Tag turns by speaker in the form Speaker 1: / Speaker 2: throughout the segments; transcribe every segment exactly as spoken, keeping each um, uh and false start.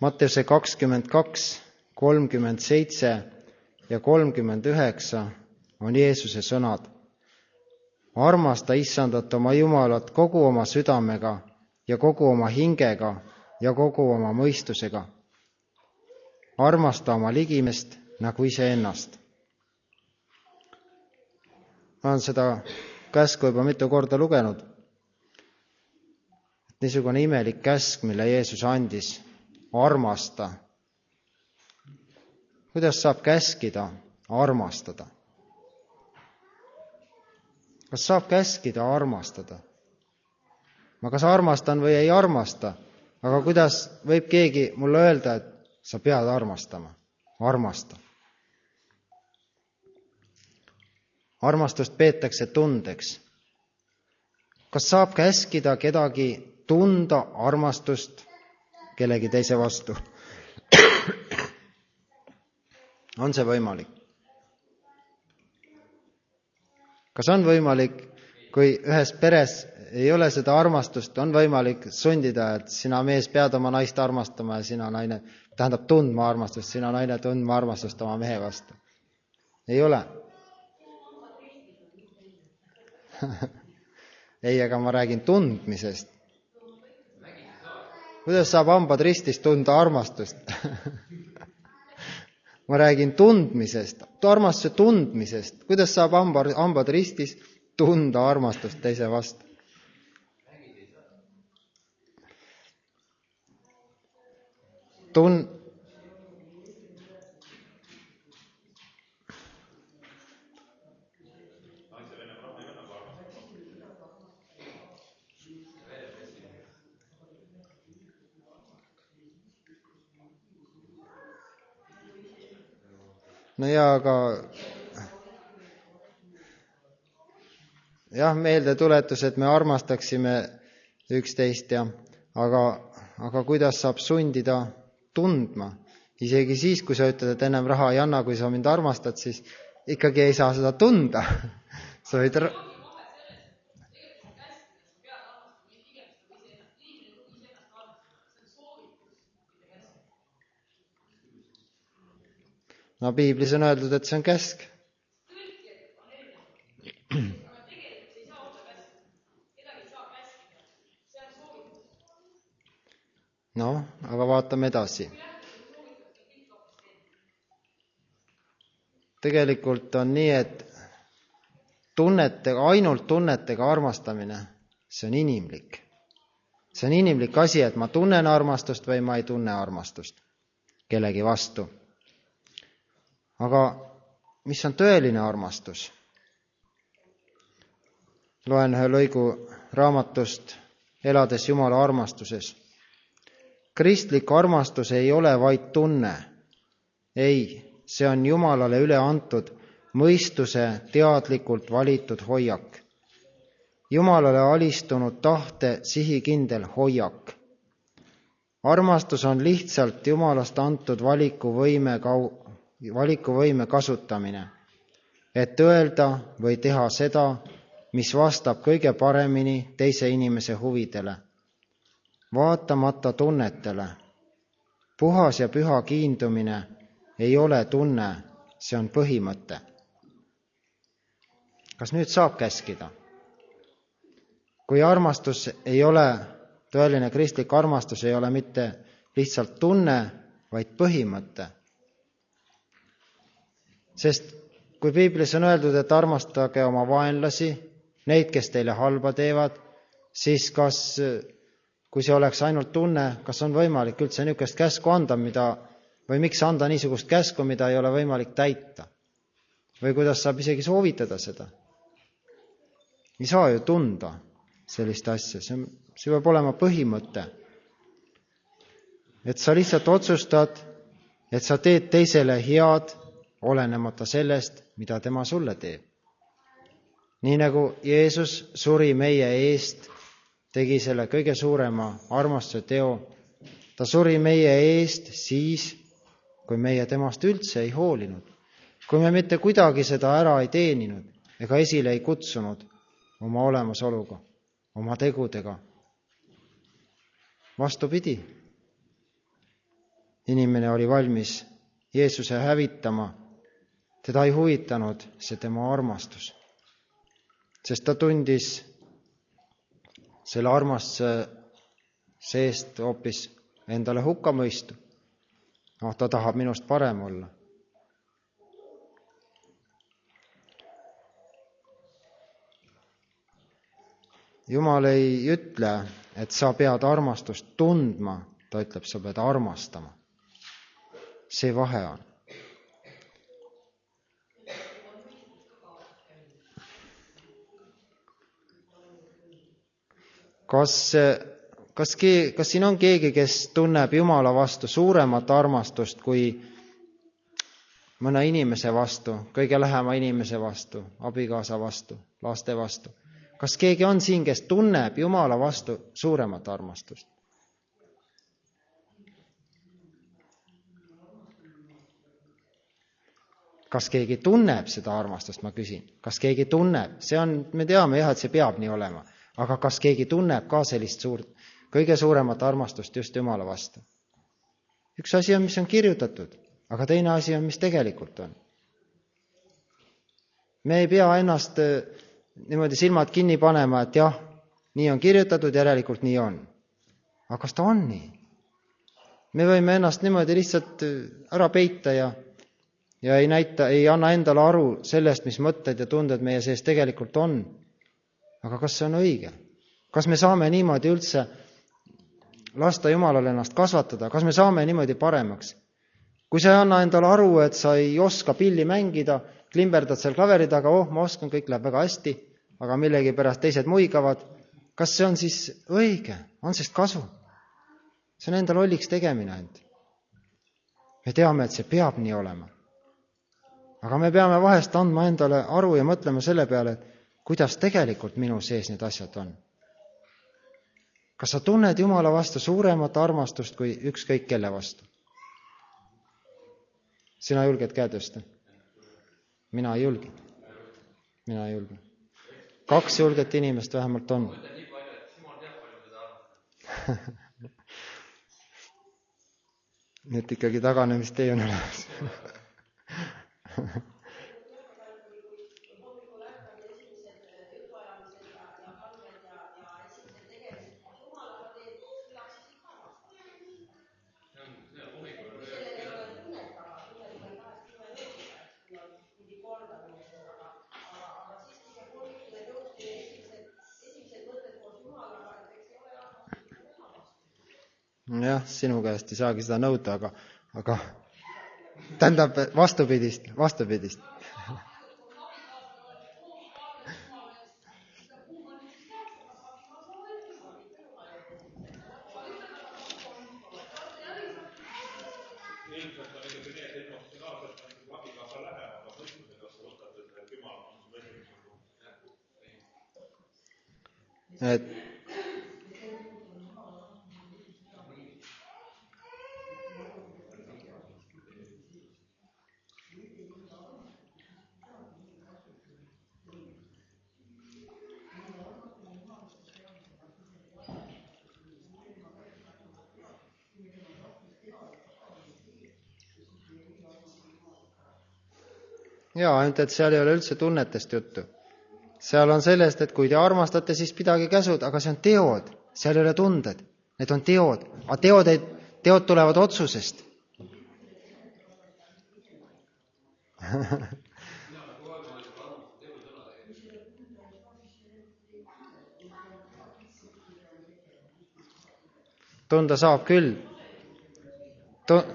Speaker 1: Matteuse kakskümmend kaks, kolmkümmend seitse ja kolmkümmend üheksa on Jeesuse sõnad. Armasta Issandat oma Jumalat kogu oma südamega ja kogu oma hingega ja kogu oma mõistusega. Armasta oma ligimest nagu iseennast. Ma olen seda käsku juba mitu korda lugenud. Niisugune imelik käsk, mille Jeesus andis. Armasta. Kuidas saab käskida armastada? Kas saab käskida armastada? Ma kas armastan või ei armasta, aga kuidas võib keegi mulle öelda, et sa pead armastama? Armasta. Armastust peetakse tundeks. Kas saab käskida kedagi tunda armastust kellegi teise vastu? On see võimalik? Kas on võimalik, kui ühes peres ei ole seda armastust, on võimalik sundida, et sina mees pead oma naist armastama ja sina naine, tähendab tundma armastust, sina naine tundma armastust oma mehe vastu? Ei ole. Ei, aga ma räägin tundmisest. Kuidas saab hambad ristis tunda armastust? Ma räägin tundmisest, armastuse tundmisest. Kuidas saab hambad, hambad ristis tunda armastust teise vastu? Tun... No jaa, aga jah, meeldetuletus, et me armastaksime üksteist, ja, aga, aga kuidas saab sundida tundma? Isegi siis, kui sa ütled, et ennem raha ei anna, kui sa mind armastad, siis ikkagi ei saa seda tunda. Sa võid... No piiblis on öeldud, et see on käsk. No, aga vaatame edasi. Tegelikult on nii, et tunnetega, ainult tunnetega armastamine, see on inimlik. See on inimlik asi, et ma tunnen armastust või ma ei tunne armastust kellegi vastu. Aga mis on tõeline armastus? Loen ühe lõigu raamatust Elades Jumala armastuses. Kristlik armastus ei ole vaid tunne. Ei, see on Jumalale üle antud mõistuse teadlikult valitud hoiak. Jumalale alistunud tahte sihikindel hoiak. Armastus on lihtsalt Jumalast antud valikuvõime kau- valikuvõime kasutamine, et öelda või teha seda, mis vastab kõige paremini teise inimese huvidele, vaatamata tunnetele. Puhas ja püha kiindumine ei ole tunne, see on põhimõte. Kas nüüd saab käskida? Kui armastus ei ole, tõeline kristlik armastus ei ole mitte lihtsalt tunne, vaid põhimõte. Sest kui piiblis on öeldud, et armastage oma vaenlasi, neid, kes teile halba teevad, siis kas, kui see oleks ainult tunne, kas on võimalik üldse niisugust käsku anda, mida, või miks anda niisugust käsku, mida ei ole võimalik täita? Või kuidas saab isegi soovitada seda? Ei saa ju tunda sellist asja, see, see peab olema põhimõte. Et sa lihtsalt otsustad, et sa teed teisele head, olenemata sellest, mida tema sulle teeb. Nii nagu Jeesus suri meie eest, tegi selle kõige suurema armastuse teo. Ta suri meie eest siis, kui meie temast üldse ei hoolinud. Kui me mitte kuidagi seda ära ei teeninud ega esile ei kutsunud oma olemasoluga, oma tegudega. Vastupidi. inimene oli valmis Jeesuse hävitama, teda ei huvitanud see tema armastus. Sest ta tundis selle armastuse seest hoopis endale hukkamõistu. No, ta tahab minust parem olla. Jumal ei ütle, et sa pead armastust tundma, ta ütleb, sa pead armastama. See vahe on. Kas, kas, kas siin on keegi, kes tunneb Jumala vastu suuremat armastust kui mõne inimese vastu, kõige lähema inimese vastu, abikaasa vastu, laste vastu? Kas keegi on siin, kes tunneb Jumala vastu suuremat armastust? Kas keegi tunneb seda armastust, ma küsin. Kas keegi tunneb? See on, me teame jah, et see peab nii olema. Aga kas keegi tunneb ka sellist suurt, kõige suuremat armastust just Jumala vastu? Üks asi on, mis on kirjutatud, aga teine asi on, mis tegelikult on. Me ei pea ennast niimoodi silmad kinni panema, et jah, nii on kirjutatud, järelikult nii on. Aga kas ta on nii? Me võime ennast niimoodi lihtsalt ära peita ja, ja ei näita, ei anna endale aru sellest, mis mõtted ja tunded meie sees tegelikult on. Aga kas see on õige? Kas me saame niimoodi üldse lasta Jumalale ennast kasvatada? Kas me saame niimoodi paremaks? Kui sa ei anna endale aru, et sa ei oska pilli mängida, klimberdad seal klaveri taga, oh, ma oskan, kõik läheb väga hästi, aga millegi pärast teised muigavad. Kas see on siis õige? On sest kasu? See on enda lolliks tegemine end. Me teame, et see peab nii olema. Aga me peame vahest andma endale aru ja mõtlema selle peale, et kuidas tegelikult minu sees need asjad on. Kas sa tunned Jumala vastu suuremat armastust kui ükskõik kelle vastu? Sina julged käe tõsta? Mina ei julge. Mina ei julge. Kaks julget inimest vähemalt on. Nii et ikkagi taganemist ei on olemas. Jah, sinu käest ei saagi seda nõuda, aga, aga tähendab vastupidist, vastupidist. Et jaa, ainult et seal ei ole üldse tunnetest juttu. Seal on sellest, et kui te armastate, siis pidage käsud, aga see on teod. Seal ei ole tunded. Need on teod. Aga teod, ei, teod tulevad otsusest. Tunda saab küll. Tu-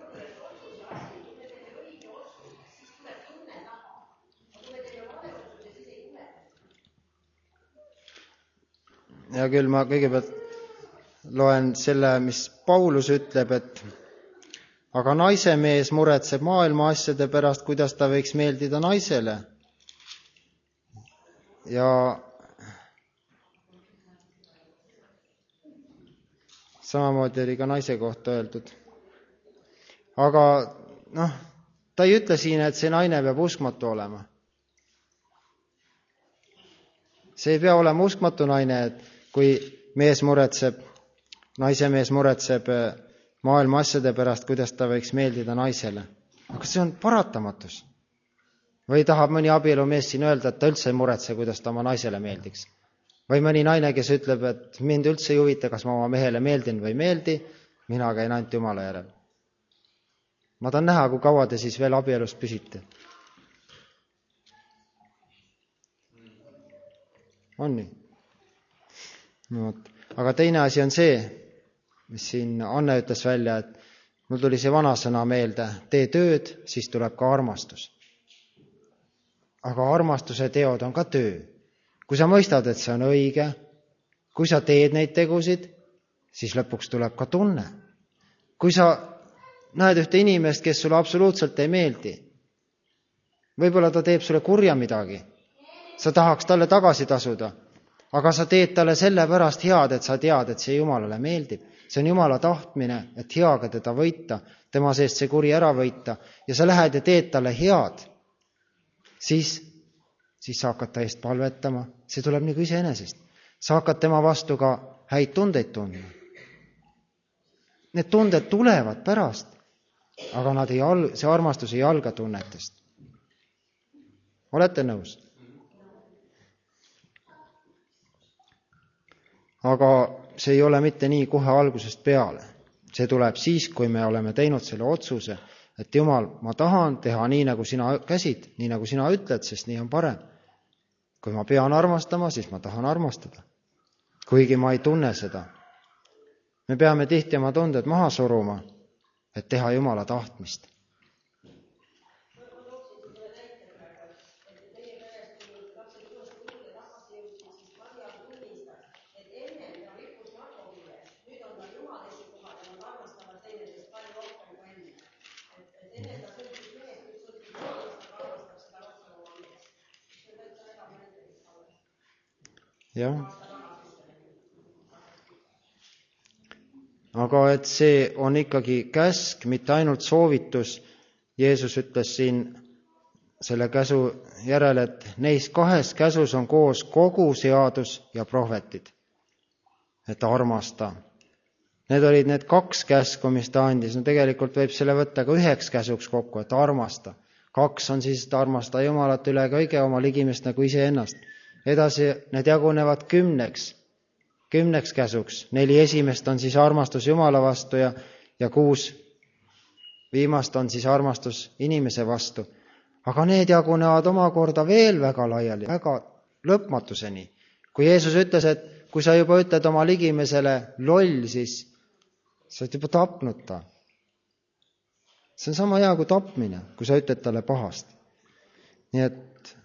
Speaker 1: Ja küll ma kõigepealt loen selle, mis Paulus ütleb, et aga naise mees muretseb maailma asjade pärast, kuidas ta võiks meeldida naisele. Ja samamoodi oli ka naise kohta öeldud. Aga noh, ta ei ütle siin, et see naine peab uskmatu olema. See ei pea olema uskmatu naine, et kui mees muretseb, naise mees muretseb maailma asjade pärast, kuidas ta võiks meeldida naisele. Aga see on paratamatus. Või tahab mõni abielumees siin öelda, et ta üldse ei muretse, kuidas ta oma naisele meeldiks. Või mõni naine, kes ütleb, et mind üldse ei huvita, kas ma oma mehele meeldin või meeldi, mina käin ainult Jumala järel. Ma tahan näha, kui kaua te siis veel abielus püsite. On nii? No, aga teine asi on see, mis siin Anne ütles välja, et mul tuli see vana sõna meelde, tee tööd, siis tuleb ka armastus. Aga armastuse teod on ka töö. Kui sa mõistad, et see on õige, kui sa teed neid tegusid, siis lõpuks tuleb ka tunne. Kui sa näed ühte inimest, kes sulle absoluutselt ei meeldi, võib-olla ta teeb sulle kurja midagi, sa tahaks talle tagasi tasuda, aga sa teed talle sellepärast head, et sa tead, et see Jumalale meeldib. See on Jumala tahtmine, et heaga teda võita, tema seest see kuri ära võita ja sa lähed ja teed talle head, siis, siis sa hakkad ta eest palvetama. See tuleb nagu iseenesest. Sa hakkad tema vastu ka häid tundeid tundma. Need tunded tulevad pärast, aga nad ei al- see armastus ei alga tunnetest. Olete nõus? Aga see ei ole mitte nii kohe algusest peale. See tuleb siis, kui me oleme teinud selle otsuse, et Jumal, ma tahan teha nii, nagu sina käsid, nii nagu sina ütled, sest nii on parem. Kui ma pean armastama, siis ma tahan armastada. Kuigi ma ei tunne seda. Me peame tihti oma tunded maha suruma, et teha Jumala tahtmist. Jah. Aga et see on ikkagi käsk, mitte ainult soovitus. Jeesus ütles siin selle käsu järel, et neis kahes käsus on koos kogu seadus ja prohvetid. Et armasta. Need olid need kaks käsku, mis ta andis. No tegelikult võib selle võtta ka üheks käsuks kokku, et armasta. Kaks on siis, et armasta Jumalat üle kõige oma ligimest nagu iseennast. Edasi need jagunevad kümneks, kümneks käsuks. Neli esimest on siis armastus Jumala vastu ja, ja kuus viimast on siis armastus inimese vastu. Aga need jagunevad omakorda veel väga laiali, väga lõpmatuseni. Kui Jeesus ütles, et kui sa juba ütled oma ligimesele loll, siis sa oled juba tapnud ta. See on sama hea kui tapmine, kui sa ütled talle pahast. Nii et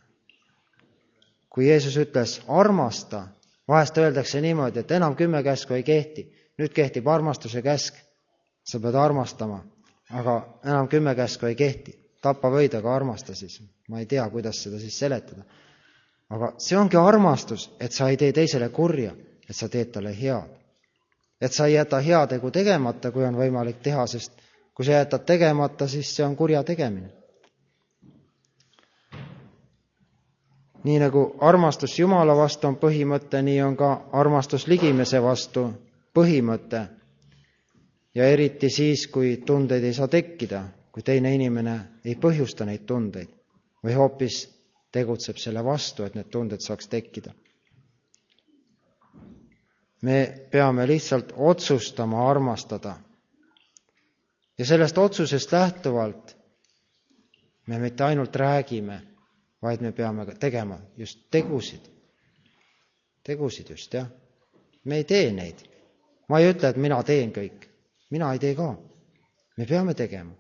Speaker 1: kui Jeesus ütles armasta, vahest öeldakse niimoodi, et enam kümme käsku ei kehti. Nüüd kehtib armastuse käsk. Sa pead armastama, aga enam kümme käsku ei kehti. Tappa võid, aga armasta siis. Ma ei tea, kuidas seda siis seletada. Aga see ongi armastus, et sa ei tee teisele kurja, et sa teed talle head. Et sa ei jäta hea tegu tegemata, kui on võimalik teha, sest kui sa jätad tegemata, siis see on kurja tegemine. Nii nagu armastus Jumala vastu on põhimõte, nii on ka armastus ligimese vastu põhimõte. Ja eriti siis, kui tundeid ei saa tekkida, kui teine inimene ei põhjusta neid tundeid või hoopis tegutseb selle vastu, et need tunded saaks tekkida. Me peame lihtsalt otsustama armastada. Ja sellest otsusest lähtuvalt me mitte ainult räägime, vaid me peame tegema just tegusid. Tegusid just, jah. Me ei tee neid. Ma ei ütle, et mina teen kõik. Mina ei tee ka. Me peame tegema.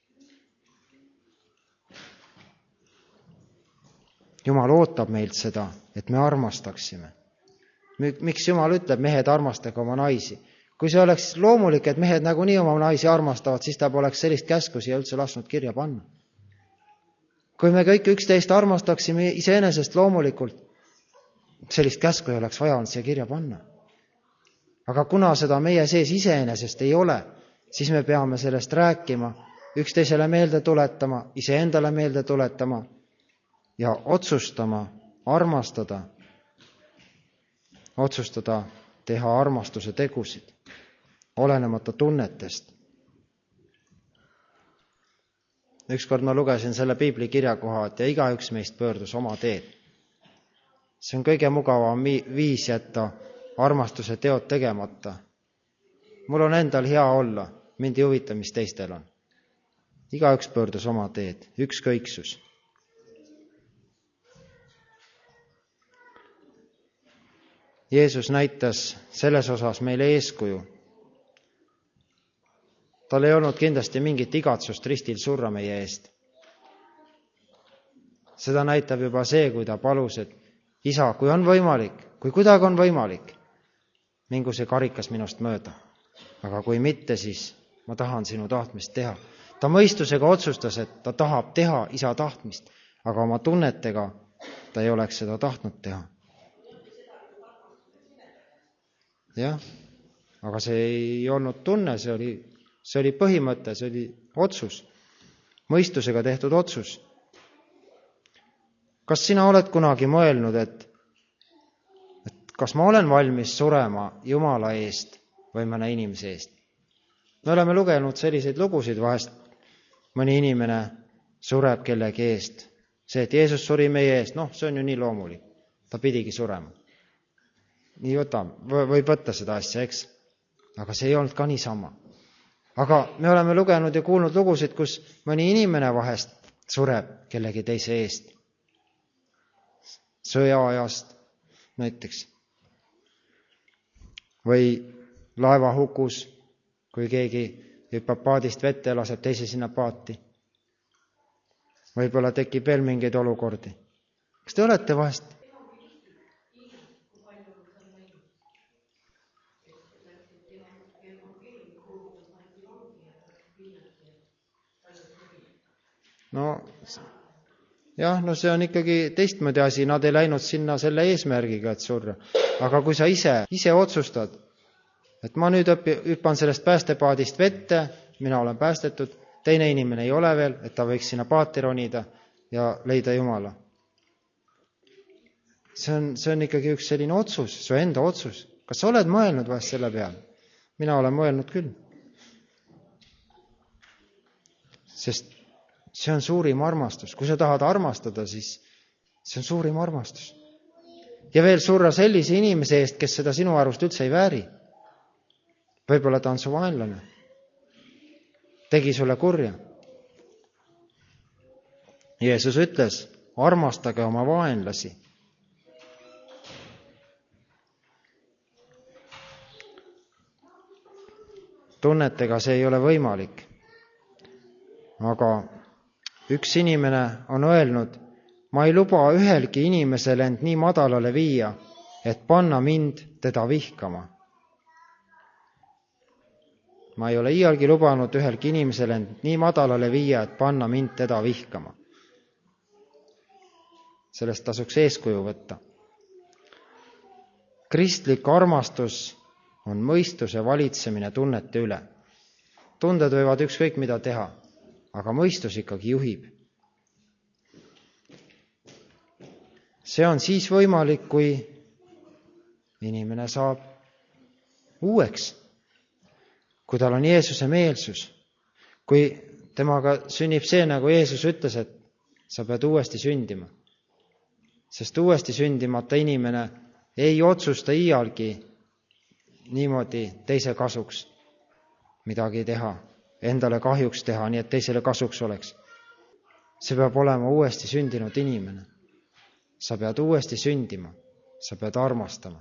Speaker 1: Jumal ootab meilt seda, et me armastaksime. Miks Jumal ütleb, mehed armastage oma naisi? Kui see oleks loomulik, et mehed nagunii oma naisi armastavad, siis ta poleks sellist käsku siia üldse lasknud kirja panna. Kui me kõik üksteist armastaksime iseenesest loomulikult, sellist käsku ei oleks vaja olnud siia kirja panna. Aga kuna seda meie sees iseenesest ei ole, siis me peame sellest rääkima, üksteisele meelde tuletama, iseendale meelde tuletama ja otsustama, armastada, otsustada teha armastuse tegusid, olenemata tunnetest, ükskord ma lugesin selle piibli kirjakoha, et ja igaüks meist pöördus oma teed. See on kõige mugavam viis jätta armastuse teod tegemata. Mul on endal hea olla, mind ei huvita, mis teistel on. Igaüks pöördus oma teed, ükskõiksus. Jeesus näitas selles osas meile eeskuju. Tal ei olnud kindlasti mingit igatsust ristil surra meie eest. Seda näitab juba see, kui ta palus, et isa, kui on võimalik, kui kuidagi on võimalik, mingu see karikas minust mööda. Aga kui mitte, siis ma tahan sinu tahtmist teha. Ta mõistusega otsustas, et ta tahab teha isa tahtmist, aga oma tunnetega ta ei oleks seda tahtnud teha. Jah, aga see ei olnud tunne, see oli, see oli põhimõte, see oli otsus, mõistusega tehtud otsus. Kas sina oled kunagi mõelnud, et, et kas ma olen valmis surema Jumala eest või mõne inimese eest? Me oleme lugenud selliseid lugusid vahest, mõni inimene sureb kellegi eest. See, et Jeesus suri meie eest, noh, see on ju nii loomulik. Ta pidigi surema. Nii võta, võib võtta seda asja, eks? Aga see ei olnud ka niisama. Aga me oleme lugenud ja kuulnud lugusid, kus mõni inimene vahest sureb kellegi teise eest. Sõjaajast näiteks. Või laevahukus, kui keegi hüppab paadist vette ja laseb teise sinna paati. Võib-olla tekib veel mingeid olukordi. Kas te olete vahest? No, jah, no see on ikkagi teistmoodi asi. Nad ei läinud sinna selle eesmärgiga, et surra. Aga kui sa ise, ise otsustad, et ma nüüd hüppan sellest päästepaadist vette, mina olen päästetud, teine inimene ei ole veel, et ta võiks sinna paati ronida ja leida Jumala. See on, see on ikkagi üks selline otsus, su enda otsus. Kas sa oled mõelnud vahest selle peale? Mina olen mõelnud küll. Sest see on suurim armastus. Kui sa tahad armastada, siis see on suurim armastus. Ja veel surra sellise inimese eest, kes seda sinu arust üldse ei vääri. Võib-olla ta on su vaenlane. Tegi sulle kurja. Jeesus ütles, armastage oma vaenlasi. Tunnetega see ei ole võimalik. Aga üks inimene on öelnud, ma ei luba ühelgi inimesel end nii madalale viia, et panna mind teda vihkama. Ma ei ole iialgi lubanud ühelgi inimesel end nii madalale viia, et panna mind teda vihkama. Sellest tasuks eeskuju võtta. Kristlik armastus on mõistuse valitsemine tunnete üle. Tunded võivad ükskõik mida teha, aga mõistus ikkagi juhib. See on siis võimalik, kui inimene saab uueks, kui tal on Jeesuse meelsus, kui temaga sünnib see, nagu Jeesus ütles, et sa pead uuesti sündima. Sest uuesti sündimata inimene ei otsusta iialgi niimoodi teise kasuks midagi teha, endale kahjuks teha, nii et teisele kasuks oleks. See peab olema uuesti sündinud inimene. Sa pead uuesti sündima, sa pead armastama.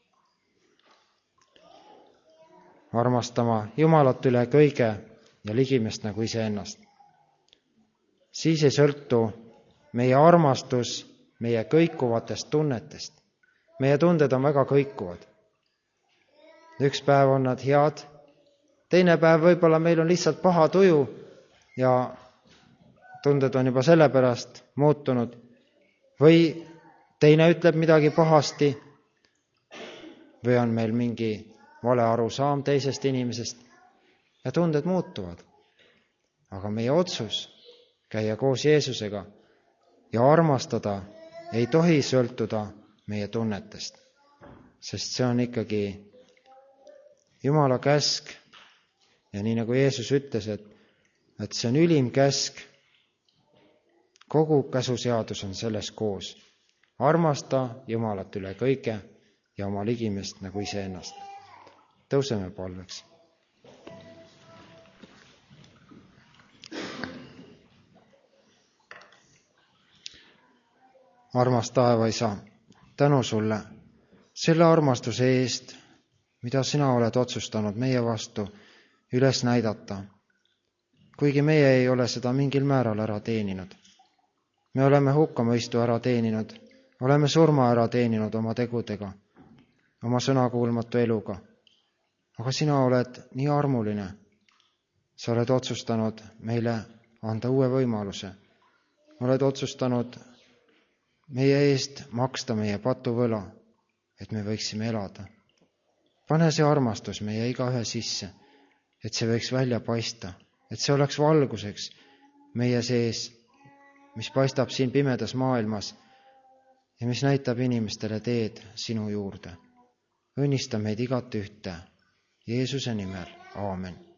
Speaker 1: Armastama Jumalat üle kõige ja ligimest nagu iseennast. Siis ei sõltu meie armastus meie kõikuvatest tunnetest. Meie tunded on väga kõikuvad. Üks päev on nad head, teine päev võib-olla meil on lihtsalt paha tuju ja tunded on juba sellepärast muutunud. Või teine ütleb midagi pahasti või on meil mingi vale arusaam teisest inimesest ja tunded muutuvad. Aga meie otsus käia koos Jeesusega ja armastada ei tohi sõltuda meie tunnetest, sest see on ikkagi Jumala käsk ja nii nagu Jeesus ütles, et, et see on ülim käsk kogu käsuseadus on selles koos. Armasta Jumalat üle kõige ja oma ligimest nagu iseennast. Tõuseme palveks. Armas taevaisa, tänu sulle selle armastuse eest, mida sina oled otsustanud meie vastu üles näidata, kuigi meie ei ole seda mingil määral ära teeninud. Me oleme hukkamõistu ära teeninud, oleme surma ära teeninud oma tegudega, oma sõnakuulmatu eluga. Aga sina oled nii armuline, sa oled otsustanud meile anda uue võimaluse. Oled otsustanud meie eest maksta meie patuvõla, et me võiksime elada. Pane see armastus meie igaühe sisse, et see võiks välja paista, et see oleks valguseks meie sees, mis paistab siin pimedas maailmas ja mis näitab inimestele teed sinu juurde. Õnnista meid igat ühte Jeesuse nimel. Aamen.